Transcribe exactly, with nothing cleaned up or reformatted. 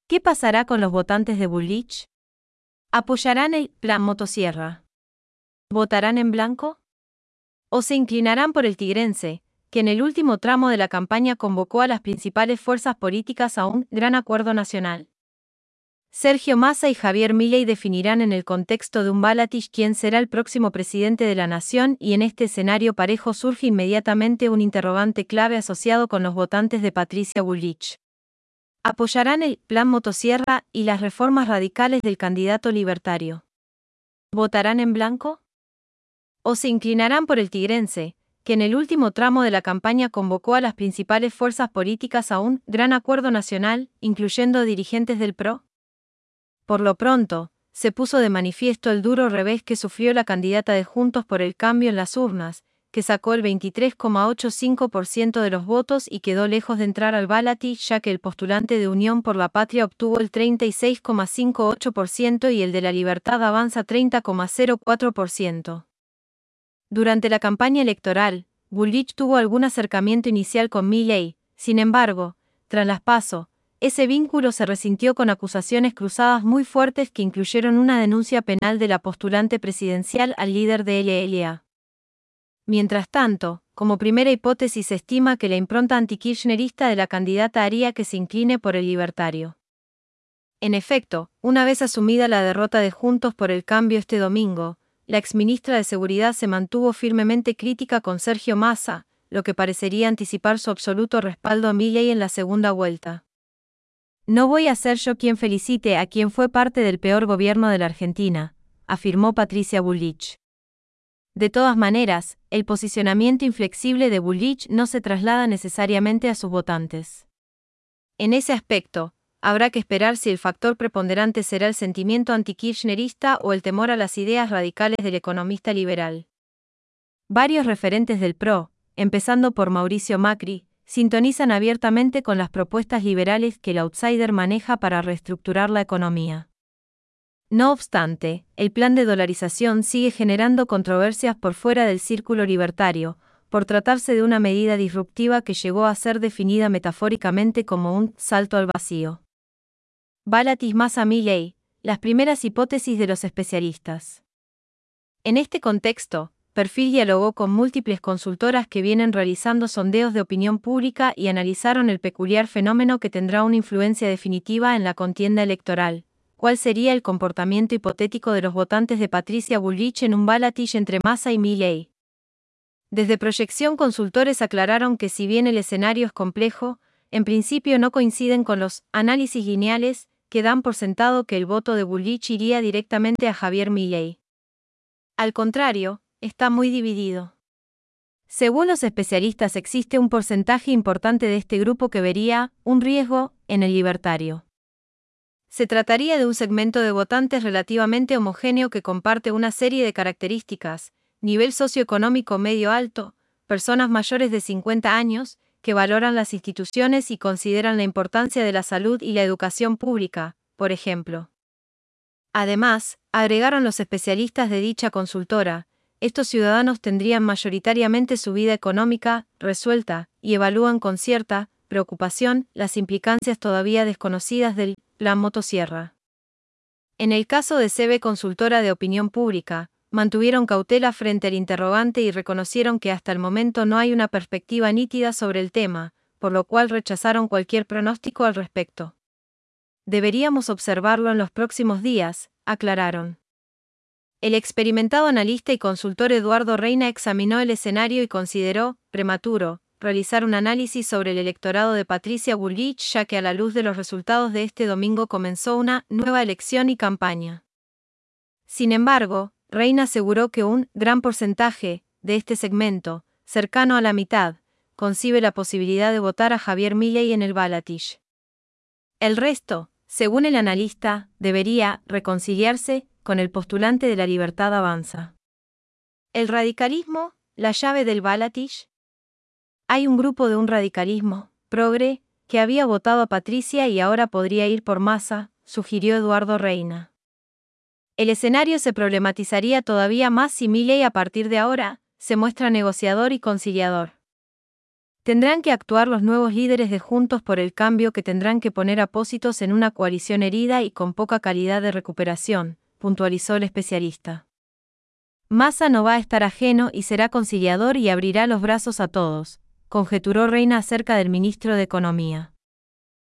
¿Qué pasará con los votantes de Bullrich? ¿Apoyarán el plan motosierra? ¿Votarán en blanco? ¿O se inclinarán por el tigrense, que en el último tramo de la campaña convocó a las principales fuerzas políticas a un gran acuerdo nacional? Sergio Massa y Javier Milei definirán en el contexto de un balotaje quién será el próximo presidente de la nación, y en este escenario parejo surge inmediatamente un interrogante clave asociado con los votantes de Patricia Bullrich. ¿Apoyarán el plan motosierra y las reformas radicales del candidato libertario? ¿Votarán en blanco? ¿O se inclinarán por el tigrense, que en el último tramo de la campaña convocó a las principales fuerzas políticas a un gran acuerdo nacional, incluyendo dirigentes del P R O? Por lo pronto, se puso de manifiesto el duro revés que sufrió la candidata de Juntos por el Cambio en las urnas, que sacó el veintitrés coma ochenta y cinco por ciento de los votos y quedó lejos de entrar al balotaje, ya que el postulante de Unión por la Patria obtuvo el treinta y seis coma cincuenta y ocho por ciento y el de la Libertad Avanza treinta coma cero cuatro por ciento. Durante la campaña electoral, Bullrich tuvo algún acercamiento inicial con Milei. Sin embargo, tras las PASO, ese vínculo se resintió con acusaciones cruzadas muy fuertes que incluyeron una denuncia penal de la postulante presidencial al líder de L L A. Mientras tanto, como primera hipótesis se estima que la impronta antikirchnerista de la candidata haría que se incline por el libertario. En efecto, una vez asumida la derrota de Juntos por el Cambio este domingo, la exministra de Seguridad se mantuvo firmemente crítica con Sergio Massa, lo que parecería anticipar su absoluto respaldo a Milei en la segunda vuelta. No voy a ser yo quien felicite a quien fue parte del peor gobierno de la Argentina, afirmó Patricia Bullrich. De todas maneras, el posicionamiento inflexible de Bullrich no se traslada necesariamente a sus votantes. En ese aspecto, habrá que esperar si el factor preponderante será el sentimiento antikirchnerista o el temor a las ideas radicales del economista liberal. Varios referentes del P R O, empezando por Mauricio Macri, sintonizan abiertamente con las propuestas liberales que el outsider maneja para reestructurar la economía. No obstante, el plan de dolarización sigue generando controversias por fuera del círculo libertario, por tratarse de una medida disruptiva que llegó a ser definida metafóricamente como un salto al vacío. Balotaje Massa-Milei, las primeras hipótesis de los especialistas. En este contexto, Perfil dialogó con múltiples consultoras que vienen realizando sondeos de opinión pública y analizaron el peculiar fenómeno que tendrá una influencia definitiva en la contienda electoral. ¿Cuál sería el comportamiento hipotético de los votantes de Patricia Bullrich en un balotaje entre Massa y Milei? Desde Proyección Consultores aclararon que si bien el escenario es complejo, en principio no coinciden con los análisis lineales que dan por sentado que el voto de Bullrich iría directamente a Javier Milei. Al contrario, está muy dividido. Según los especialistas, existe un porcentaje importante de este grupo que vería un riesgo en el libertario. Se trataría de un segmento de votantes relativamente homogéneo que comparte una serie de características: nivel socioeconómico medio-alto, personas mayores de cincuenta años, que valoran las instituciones y consideran la importancia de la salud y la educación pública, por ejemplo. Además, agregaron los especialistas de dicha consultora, estos ciudadanos tendrían mayoritariamente su vida económica resuelta y evalúan con cierta preocupación las implicancias todavía desconocidas del plan motosierra. En el caso de C B Consultora de Opinión Pública, mantuvieron cautela frente al interrogante y reconocieron que hasta el momento no hay una perspectiva nítida sobre el tema, por lo cual rechazaron cualquier pronóstico al respecto. Deberíamos observarlo en los próximos días, aclararon. El experimentado analista y consultor Eduardo Reina examinó el escenario y consideró prematuro realizar un análisis sobre el electorado de Patricia Bullrich, ya que a la luz de los resultados de este domingo comenzó una nueva elección y campaña. Sin embargo, Reina aseguró que un gran porcentaje de este segmento, cercano a la mitad, concibe la posibilidad de votar a Javier Milei en el balotaje. El resto, según el analista, debería reconciliarse con el postulante de la Libertad Avanza. ¿El radicalismo, la llave del balotaje? Hay un grupo de un radicalismo progre que había votado a Patricia y ahora podría ir por Massa, sugirió Eduardo Reina. El escenario se problematizaría todavía más si Milei a partir de ahora se muestra negociador y conciliador. Tendrán que actuar los nuevos líderes de Juntos por el Cambio, que tendrán que poner a Pocitos en una coalición herida y con poca calidad de recuperación, puntualizó el especialista. Massa no va a estar ajeno y será conciliador y abrirá los brazos a todos, conjeturó Reina acerca del ministro de Economía.